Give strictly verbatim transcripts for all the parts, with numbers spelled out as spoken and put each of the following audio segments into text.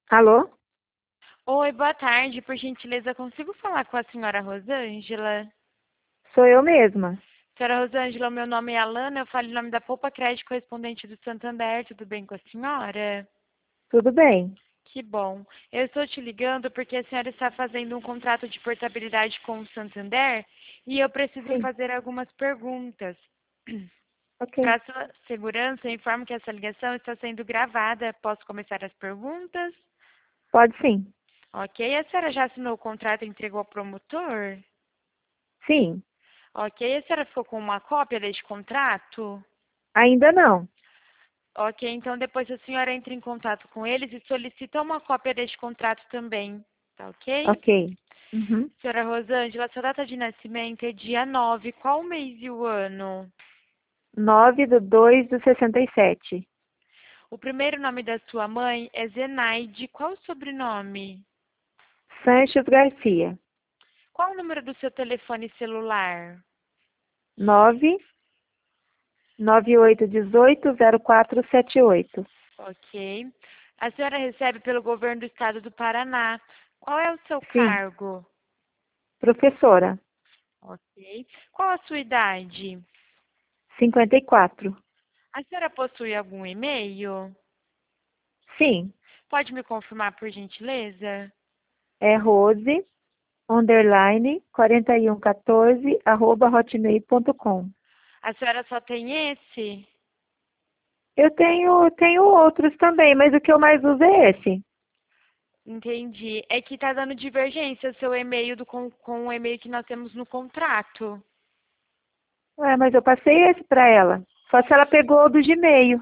Alô? Oi, boa tarde. Por gentileza, consigo falar com a senhora Rosângela? Sou eu mesma. Senhora Rosângela, meu nome é Alana, eu falo em nome da Poupa Crédito Correspondente do Santander. Tudo bem com a senhora? Tudo bem? Que bom. Eu estou te ligando porque a senhora está fazendo um contrato de portabilidade com o Santander e eu preciso Sim. fazer algumas perguntas. Ok. Para sua segurança, eu informo que essa ligação está sendo gravada. Posso começar as perguntas? Pode sim. Ok. A senhora já assinou o contrato e entregou ao promotor? Sim. Ok, a senhora ficou com uma cópia deste contrato? Ainda não. Ok, então depois a senhora entra em contato com eles e solicita uma cópia deste contrato também, tá ok? Ok. Uhum. Senhora Rosângela, sua data de nascimento é dia nove. Qual o mês e o ano? Nove do dois do sessenta e sete. O primeiro nome da sua mãe é Zenaide. Qual o sobrenome? Sanches Garcia. Qual o número do seu telefone celular? Nove nove oito dezoito zero quatro sete oito. Ok. A senhora recebe pelo governo do estado do Paraná. Qual é o seu Sim. cargo? Professora. Ok. Qual a sua idade? Cinquenta e quatro. A senhora possui algum e-mail? Sim. Pode me confirmar, por gentileza? É Rose, underline, quarenta e um quatorze, arroba hotmail ponto com. A senhora só tem esse? Eu tenho, tenho outros também, mas o que eu mais uso é esse. Entendi. É que tá dando divergência o seu e-mail do, com, com o e-mail que nós temos no contrato. Ué, mas eu passei esse para ela. Só se ela pegou o do Gmail.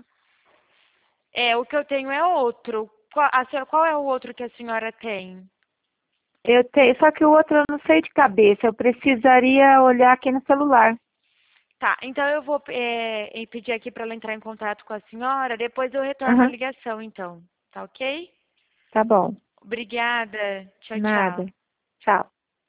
É, o que eu tenho é outro. Qual, a senhora, qual é o outro que a senhora tem? Eu tenho, só que o outro eu não sei de cabeça. Eu precisaria olhar aqui no celular. Tá, então eu vou é, pedir aqui para ela entrar em contato com a senhora, depois eu retorno a Aham, ligação, então. Tá ok? tá bom. Obrigada. Tchau, Nada. tchau. Tchau.